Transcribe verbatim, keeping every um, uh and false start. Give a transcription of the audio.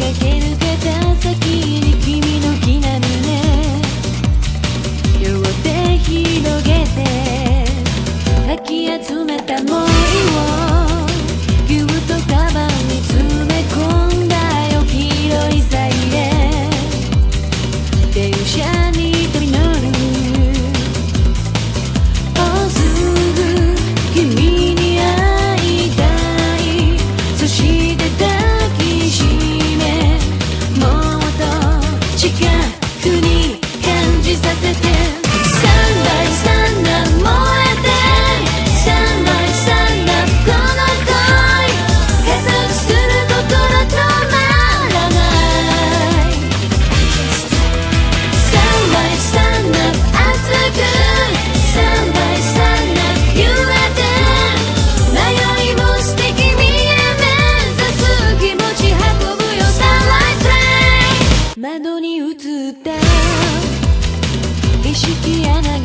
け抜けた先に君の木並みね両手広げてかき集めた想いをぎゅっとカバンに詰め込んだよ黄色いサイレン電車に飛び乗るもうすぐ君に会いたいそして抱きしめもっと近くに感じさせてサンライサンラ燃えてサンライサンラこの恋加速することが止まらないサンライサンラ熱くサンライサンラ揺れて迷いも捨て君へ目指す気持ち運ぶよサンライトレイン窓に映った意識穴が